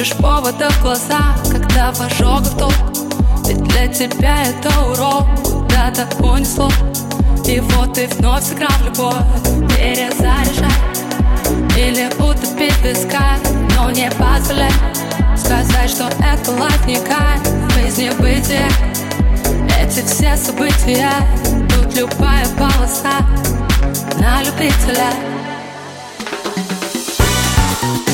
Ищешь повода в глаза, когда в ожогах толк. Ведь для тебя это урок, куда-то унесло. И вот ты вновь сыграл в любовь, перезаряжай или утопить в песках, но не позволяй сказать, что это лайф не кайф, жизнь не бытие. Эти все события, тут любая полоса на любителя.